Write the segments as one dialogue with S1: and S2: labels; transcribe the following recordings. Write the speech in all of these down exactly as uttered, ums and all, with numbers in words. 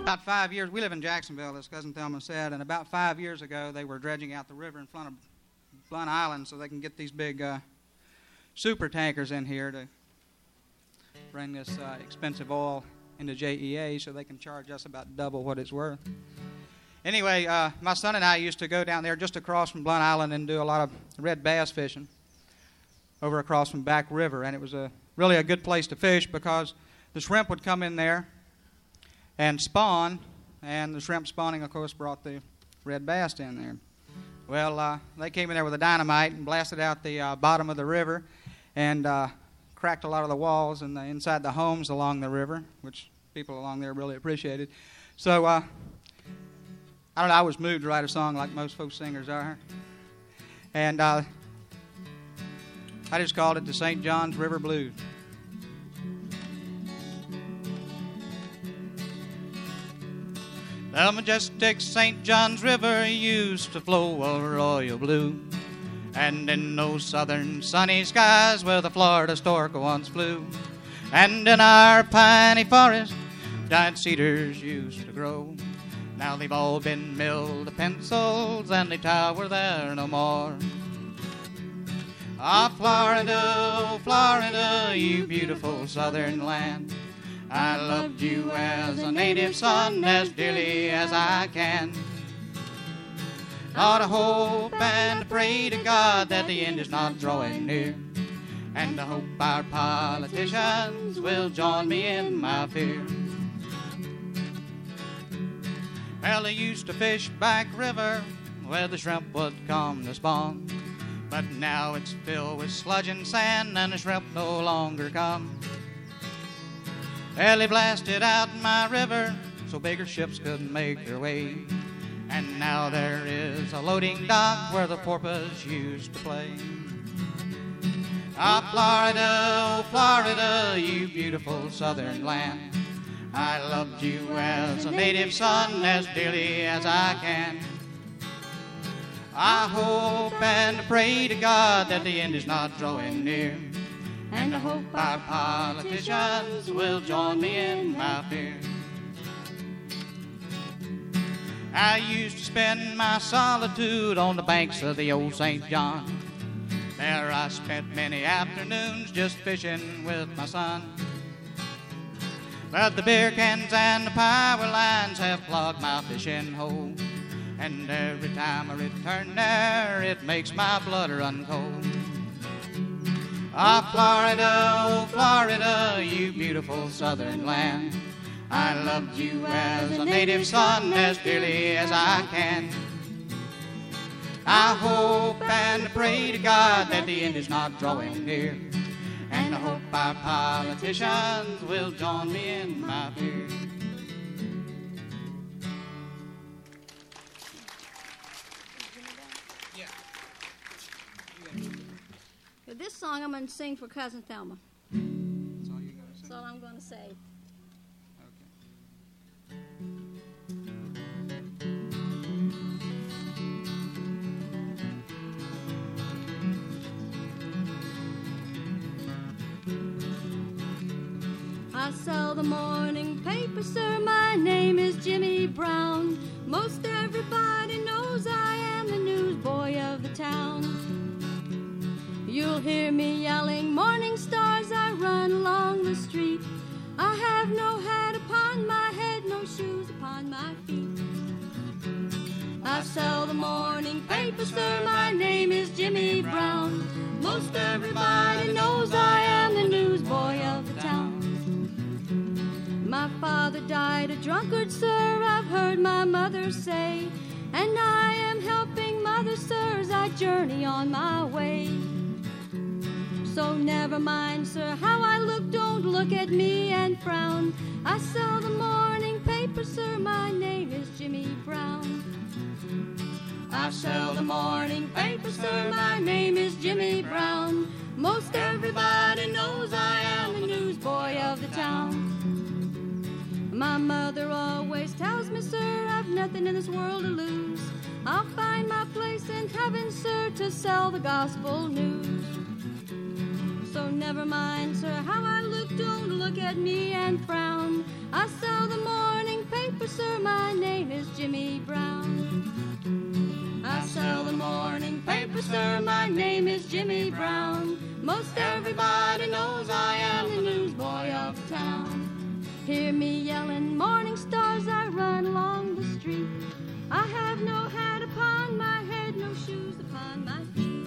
S1: About five years, we live in Jacksonville, as Cousin Thelma said, and about five years ago, they were dredging out the river in front of Blunt Island so they can get these big uh, super tankers in here to bring this uh, expensive oil into J E A so they can charge us about double what it's worth. Anyway, uh, my son and I used to go down there just across from Blunt Island and do a lot of red bass fishing over across from Back River, and it was a really a good place to fish because the shrimp would come in there and spawn, and the shrimp spawning, of course, brought the red bass in there. Well, uh, they came in there with a dynamite and blasted out the uh, bottom of the river and uh, cracked a lot of the walls and the, inside the homes along the river, which people along there really appreciated. So, uh, I don't know, I was moved to write a song like most folk singers are. And uh, I just called it the Saint John's River Blues. The majestic Saint John's River used to flow a royal blue, and in those southern sunny skies where the Florida stork once flew, and in our piney forest giant cedars used to grow. Now they've all been milled to pencils and they tower there no more. Ah, Florida, oh, Florida, you beautiful southern land, I loved you as a native son as dearly as I can. Lord, I hope and pray to God that the end is not drawing near, and I hope our politicians will join me in my fear. Well, they used to fish Back River where the shrimp would come to spawn, but now it's filled with sludge and sand and the shrimp no longer come. Well, they blasted out my river so bigger ships couldn't make their way, and now there is a loading dock where the porpoise used to play. Ah, Florida, oh, Florida, you beautiful southern land, I loved you as a native son as dearly as I can. I hope and pray to God that the end is not drawing near, and I hope our politicians will join me in my fear. I used to spend my solitude on the banks of the old Saint John. There I spent many afternoons just fishing with my son. But the beer cans and the power lines have clogged my fishing hole, and every time I return there, it makes my blood run cold. Ah, Florida, oh, Florida, you beautiful southern land, I loved you as a native son as dearly as I can. I hope and pray to God that the end is not drawing near, and I hope our politicians will join me in my fear.
S2: This song I'm going to sing for Cousin Thelma.
S1: That's all you're going to sing?
S2: That's all I'm going to say. I sell the morning paper, sir, my name is Jimmy Brown. Most everybody knows I am the newsboy of the town. You'll hear me yelling, morning stars, I run along the street. I have no hat upon my head, no shoes upon my feet. I sell the morning paper, sir, my name is Jimmy Brown. Most everybody knows I am the newsboy of the town. My father died a drunkard, sir, I've heard my mother say, and I am helping mother, sir, as I journey on my way. So never mind, sir, how I look, don't look at me and frown. I sell the morning paper, sir, my name is Jimmy Brown. I sell the morning paper, sir, my name is Jimmy Brown. Most everybody knows I am the newsboy of the town. My mother always tells me, sir, I've nothing in this world to lose. I'll find my place in heaven, sir, to sell the gospel news. So never mind, sir, how I look, don't look at me and frown. I sell the morning paper, sir, my name is Jimmy Brown. I sell the morning paper, sir, my name is Jimmy Brown. Most everybody knows I am the newsboy of the town. Hear me yelling, morning stars, I run along the street. I have no hat upon my head, no shoes upon my feet.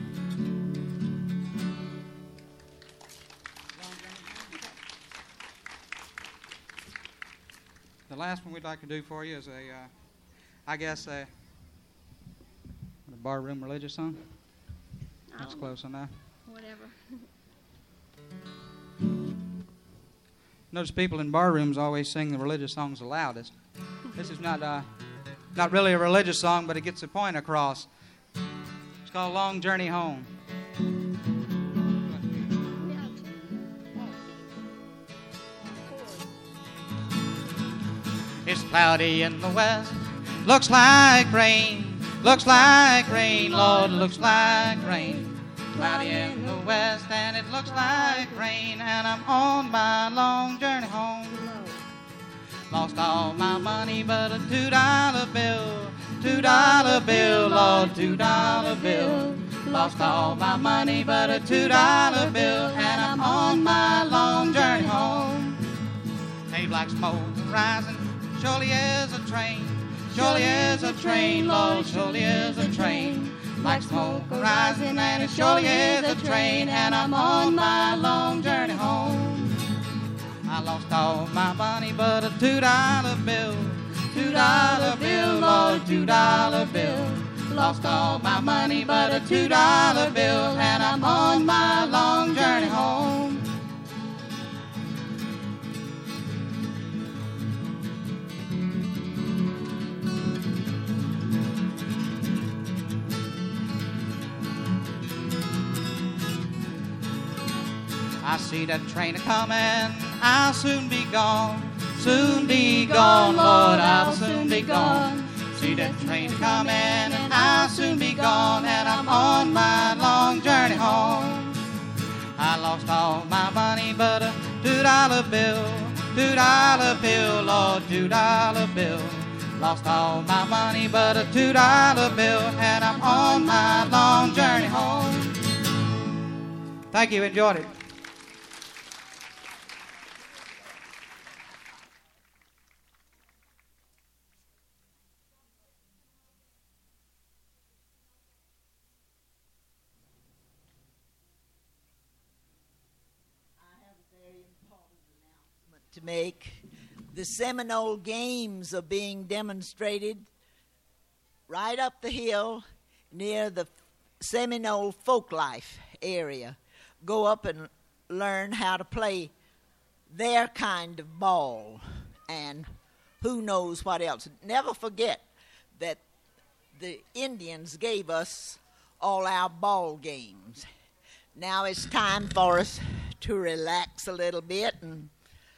S1: The last one we'd like to do for you is a, uh, I guess, a, a barroom religious song. That's close enough.
S2: Whatever.
S1: Notice people in bar rooms always sing the religious songs the loudest. This is not uh, not really a religious song, but it gets the point across. It's called Long Journey Home. It's cloudy in the west, looks like rain, looks like rain, Lord, looks like rain. Cloudy in the west and it looks like rain, and I'm on my long journey home. Lost all my money but a two-dollar bill, two-dollar bill, Lord, two-dollar bill. Lost all my money but a two-dollar bill, and I'm on my long journey home. Hey, black smoke rising, surely is a train, surely is a train, Lord, surely is a train. Like smoke rising, and it surely is a train, and I'm on my long journey home. I lost all my money but a two-dollar bill, two-dollar bill, Lord, two-dollar bill. Lost all my money but a two-dollar bill, and I'm on my long journey home. I see that train a-comin', I'll soon be gone, soon be gone, Lord, I'll soon be gone. See that train a-comin', and I'll soon be gone, and I'm on my long journey home. I lost all my money but a two-dollar bill, two-dollar bill, Lord, two-dollar bill. Lost all my money but a two-dollar bill, and I'm on my long journey home. Thank you, enjoyed it.
S3: To make. The Seminole Games are being demonstrated right up the hill near the Seminole Folklife area. Go up and learn how to play their kind of ball and who knows what else. Never forget that the Indians gave us all our ball games. Now it's time for us to relax a little bit and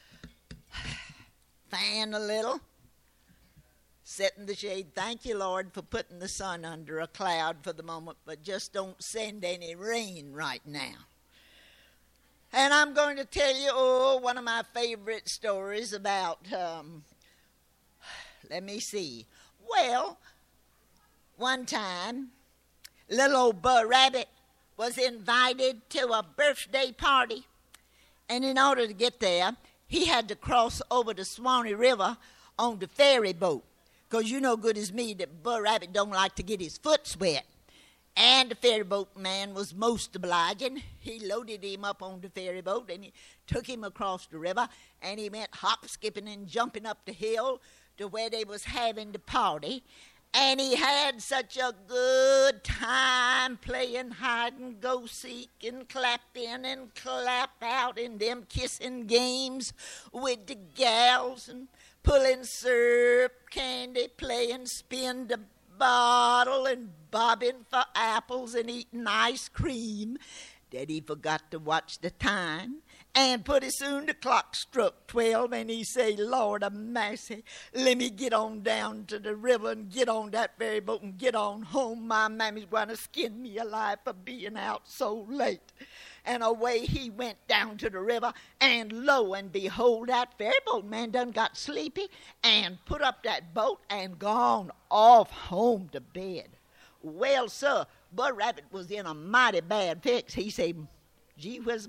S3: fan a little, sit in the shade. Thank you, Lord, for putting the sun under a cloud for the moment, but just don't send any rain right now. And I'm going to tell you, oh, one of my favorite stories about, um, let me see. Well, one time, little old Bur Rabbit was invited to a birthday party, and in order to get there, he had to cross over the Swanee River on the ferry boat. Because you know good as me that Bur Rabbit don't like to get his foot wet. And the ferry boat man was most obliging. He loaded him up on the ferry boat and he took him across the river. And he went hop, skipping, and jumping up the hill to where they was having the party. And he had such a good time playing hide-and-go-seek and clap in and clap out in them kissing games with the gals and pulling syrup candy, playing spin the bottle and bobbing for apples and eating ice cream that he forgot to watch the time And pretty soon the clock struck twelve, and he say, Lord of mercy, let me get on down to the river and get on that ferry boat and get on home. My mammy's going to skin me alive for being out so late. And away he went down to the river, and lo and behold, that ferry boat man done got sleepy and put up that boat and gone off home to bed. Well, sir, Bud Rabbit was in a mighty bad fix. He said, gee whiz,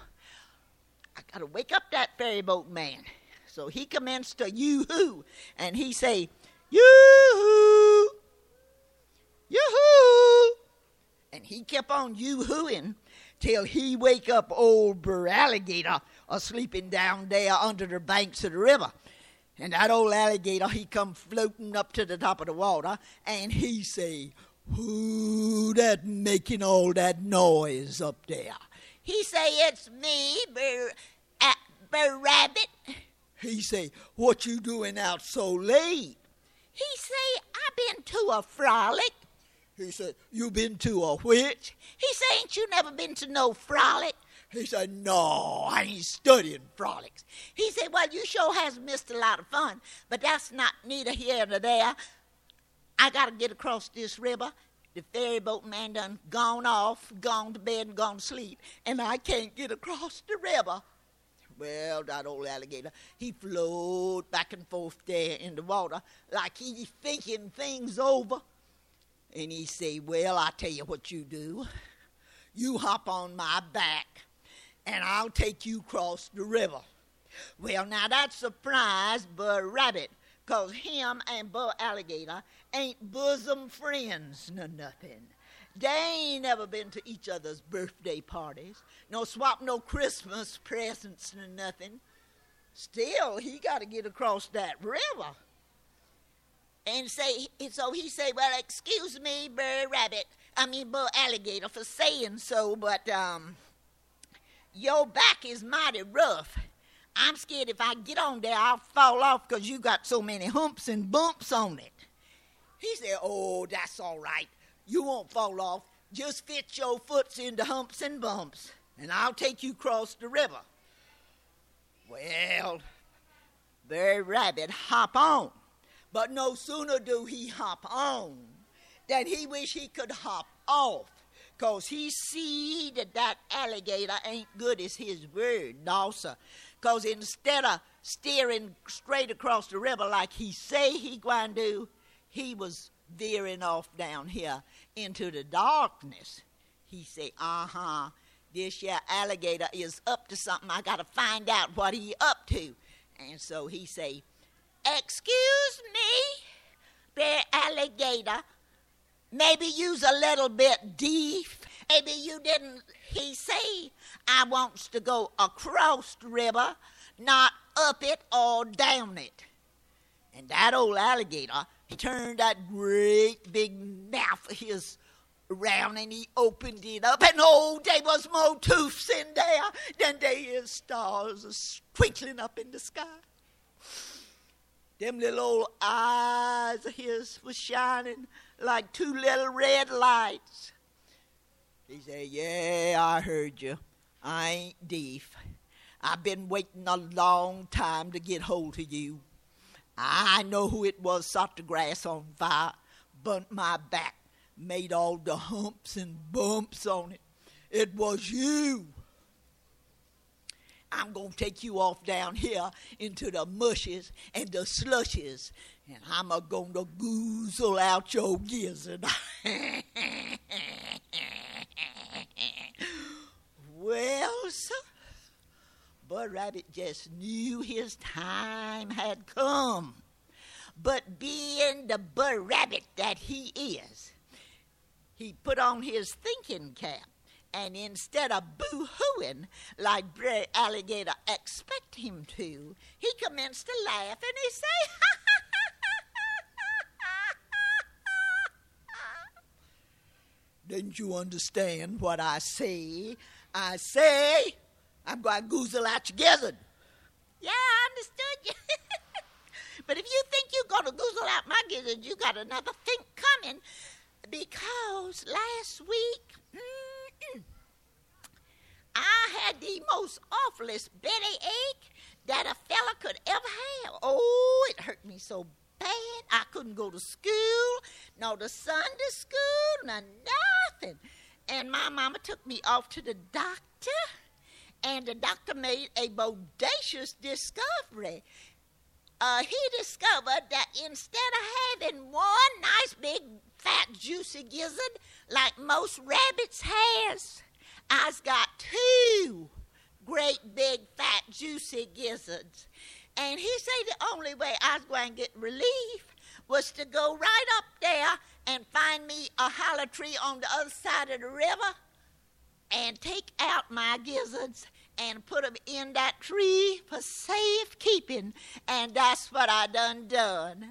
S3: I got to wake up that ferry boat man. So he commenced to yoo-hoo, and he say, yoo-hoo, yoo-hoo. And he kept on yoo-hooing till he wake up old Bur Alligator a-sleeping down there under the banks of the river. And that old alligator, he come floating up to the top of the water, and he say, who that making all that noise up there? He say, it's me, Bur, uh, Bur Rabbit. He say, what you doing out so late? He say, I been to a frolic. He said, you been to a which? He say, ain't you never been to no frolic? He said, no, I ain't studying frolics. He said, well, you sure has missed a lot of fun, but that's not neither here nor there. I got to get across this river. The ferry boat man done gone off, gone to bed and gone to sleep, and I can't get across the river. Well, that old alligator, he float back and forth there in the water like he thinking things over. And he say, well, I tell you what you do. You hop on my back, and I'll take you across the river. Well, now that surprised Bur Rabbit, because him and Bur Alligator ain't bosom friends nor nothing. They ain't never been to each other's birthday parties, nor swap no Christmas presents nor nothing. Still, he got to get across that river. And say, so he say, well, excuse me, Bur Rabbit, I mean Bur Alligator for saying so, but um, your back is mighty rough. I'm scared if I get on there, I'll fall off because you got so many humps and bumps on it. He said, oh, that's all right. You won't fall off. Just fit your foots into humps and bumps, and I'll take you across the river. Well, Bur Rabbit hop on. But no sooner do he hop on than he wish he could hop off, because he see that that alligator ain't good as his word, no, sir. Because instead of steering straight across the river like he say he gwine do, he was veering off down here into the darkness. He say, uh-huh, this here alligator is up to something. I got to find out what he up to. And so he say, excuse me, Bur Alligator, maybe you's a little bit deaf. Maybe you didn't, he say, I wants to go across the river, not up it or down it. And that old alligator, he turned that great big mouth of his around and he opened it up, and oh, there was more tooths in there than there is stars twinkling up in the sky. Them little old eyes of his was shining like two little red lights. He said, yeah, I heard you. I ain't deaf. I've been waiting a long time to get hold of you. I know who it was set the grass on fire, burnt my back, made all the humps and bumps on it. It was you. I'm going to take you off down here into the mushes and the slushes, and I'm a going to goozle out your gizzard. Well, sir, Bur Rabbit just knew his time had come. But being the Bur Rabbit that he is, he put on his thinking cap. And instead of boo-hooing like Bur Alligator expect him to, he commenced to laugh and he say, ha, ha, ha, ha, ha. Didn't you understand what I say? I say, I'm going to goozle out your gizzard. Yeah, I understood you. But if you think you're going to goozle out my gizzard, you got another think coming. Because last week, mm-mm, I had the most awfulest belly ache that a fella could ever have. Oh, it hurt me so bad. I couldn't go to school, nor to Sunday school, nor nothing. And my mama took me off to the doctor, and the doctor made a bodacious discovery. Uh, he discovered that instead of having one nice big fat juicy gizzard like most rabbits has, I's got two great big fat juicy gizzards. And he said the only way I was going to get relief was to go right up there and find me a holler tree on the other side of the river and take out my gizzards and put them in that tree for safekeeping. And that's what I done done.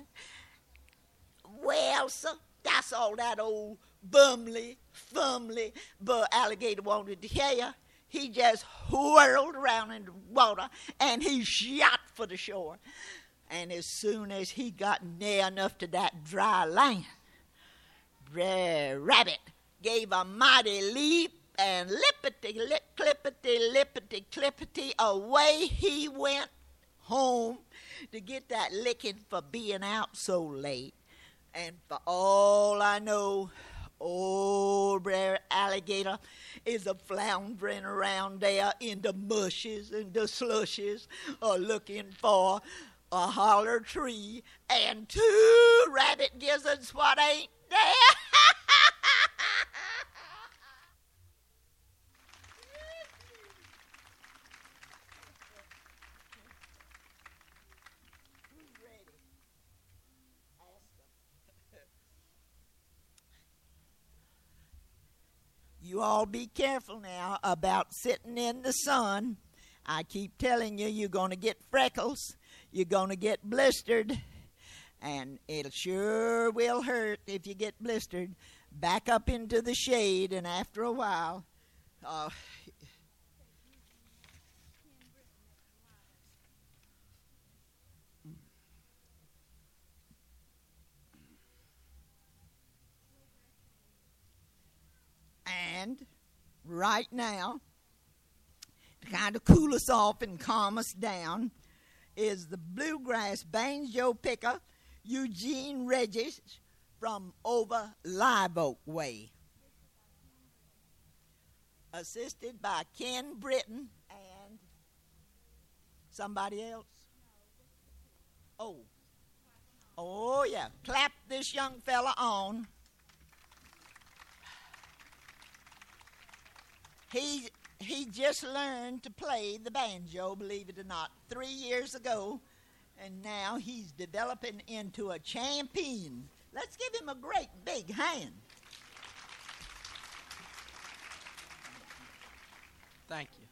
S3: Well, sir, that's all that old bumly, fumly but alligator wanted to hear. He just whirled around in the water and he shot for the shore. And as soon as he got near enough to that dry land, Brer Rabbit gave a mighty leap, and lippity lip clippity lippity clippity away he went home to get that licking for being out so late. And for all I know, old Brer Alligator is a floundering around there in the mushes and the slushes, uh, looking for a holler tree and two rabbit gizzards what ain't there. You all be careful now about sitting in the sun. I keep telling you, you're going to get freckles. You're going to get blistered. And it sure will hurt if you get blistered. Back up into the shade, and after a while, uh, and right now, to kind of cool us off and calm us down, is the bluegrass banjo picker, Eugene Regis, from over Live Oak Way. Assisted by Ken Britton and somebody else. Oh. Oh, yeah. Clap this young fella on. He he just learned to play the banjo, believe it or not, three years ago, and now he's developing into a champion. Let's give him a great big hand.
S4: Thank you.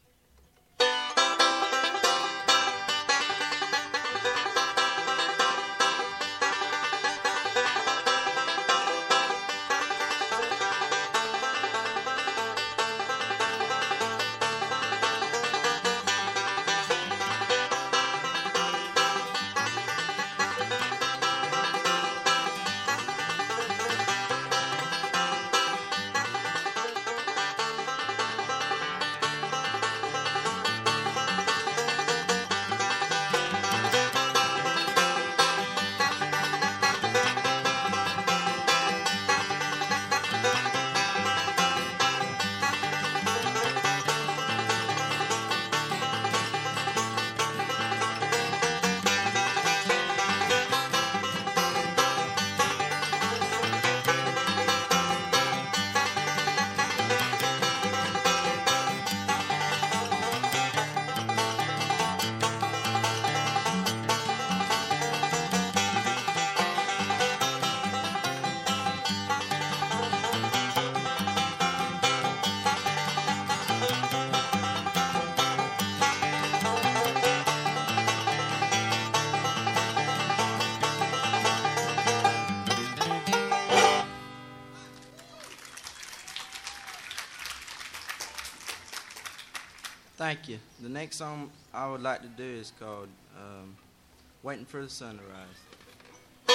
S4: Thank you. The next song I would like to do is called um, Waiting for the Sun to Rise.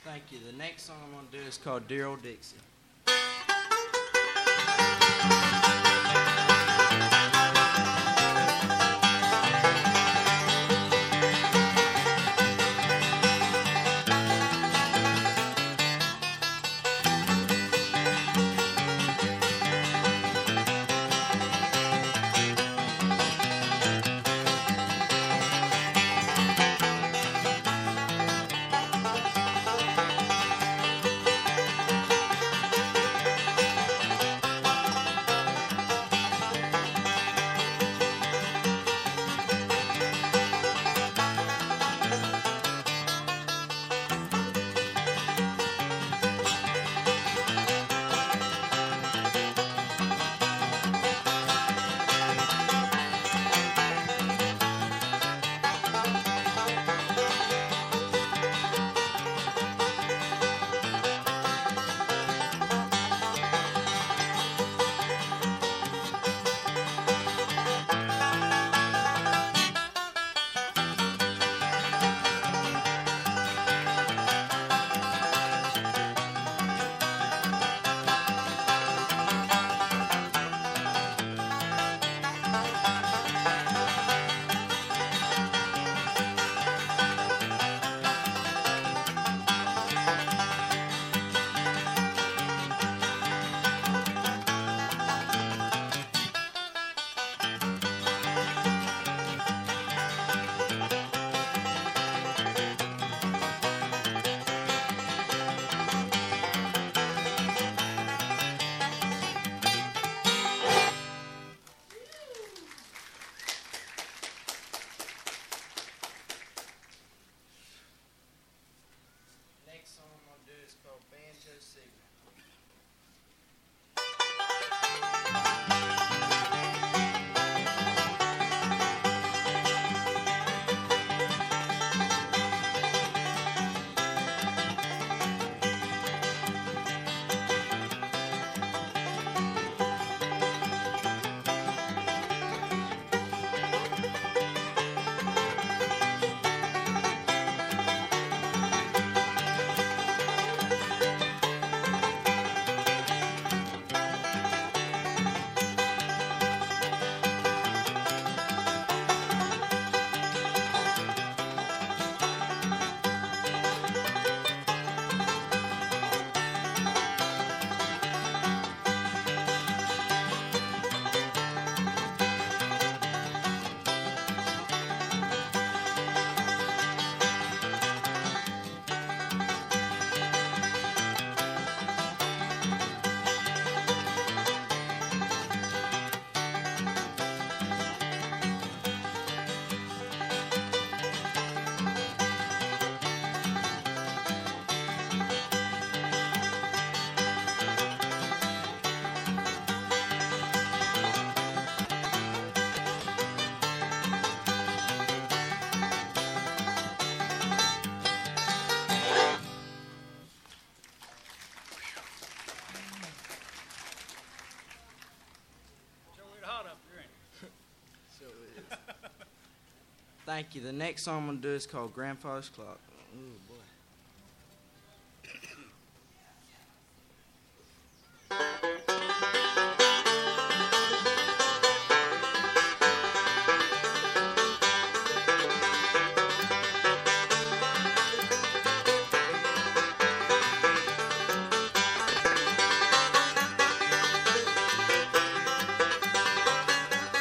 S4: Thank you. The next song I'm going to do is called Dear Old Dixie. Next song I'm going to do is called Banjo Signal. Thank you. The next song I'm going to do is called Grandfather's Clock. Ooh, boy.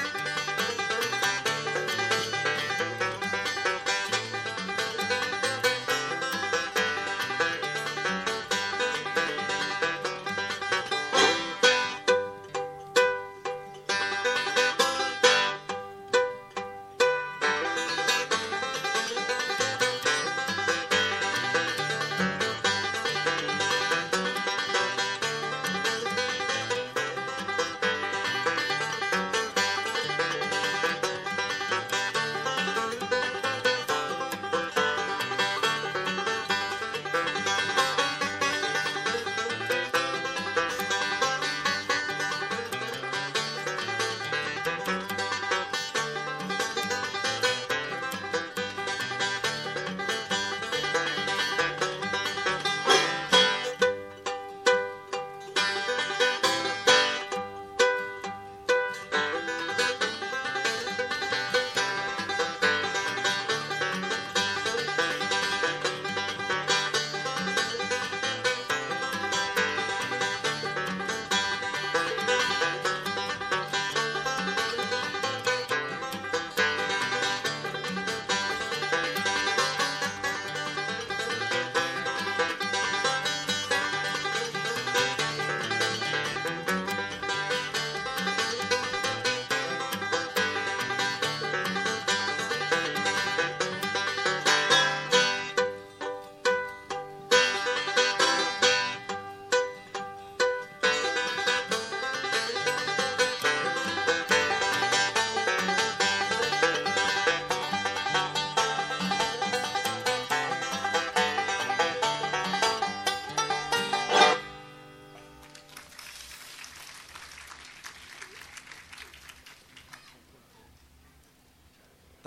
S5: Thank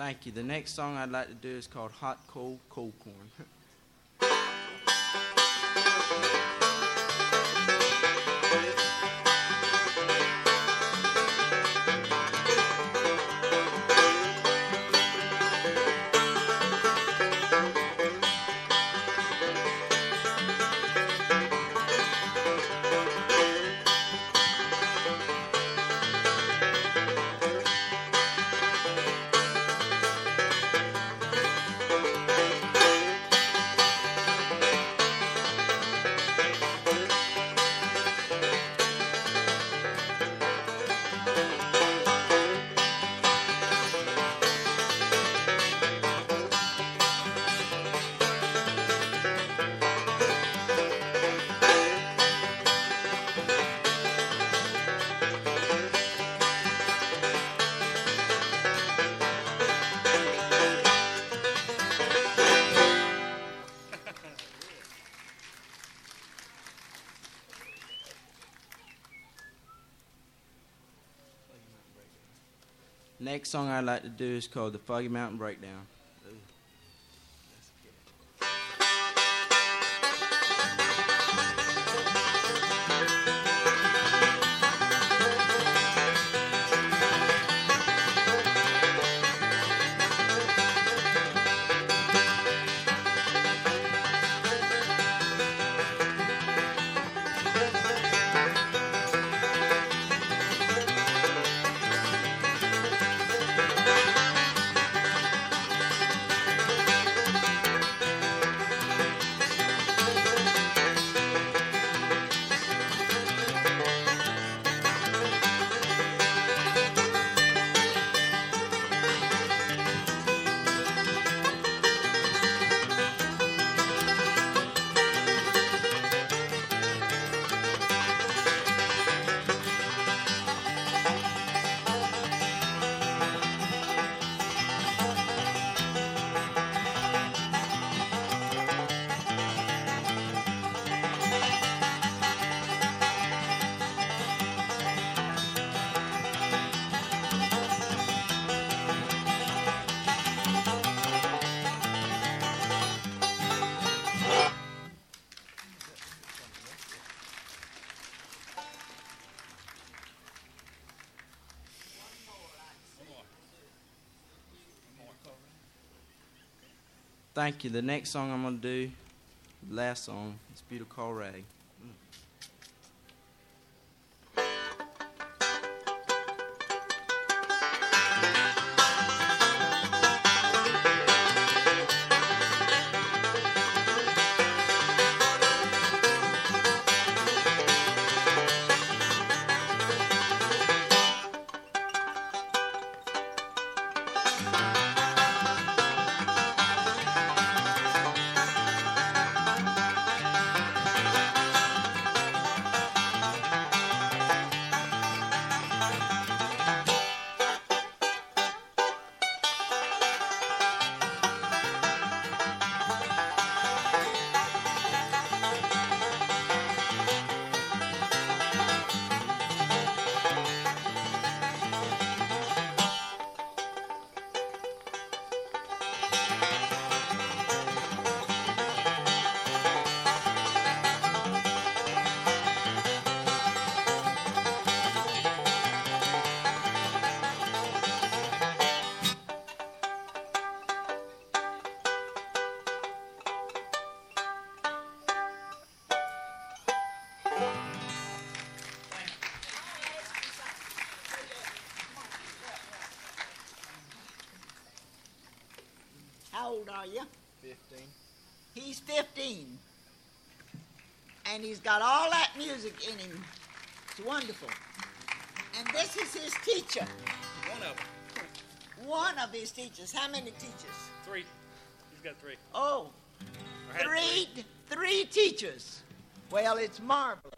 S4: Thank you. The next song I'd like to do is called Hot, Cold, Cold Corn. Next song I'd like to do is called the Foggy Mountain Breakdown. Thank you. The next song I'm going to do, last song, is Beautiful Call Rag.
S3: How old are you?
S4: Fifteen.
S3: He's fifteen. And he's got all that music in him. It's wonderful. And this is his teacher.
S5: One of them.
S3: One of his teachers. How many teachers?
S5: Three. He's got three.
S3: Oh,
S5: Or had
S3: three, three teachers. Well, it's marvelous.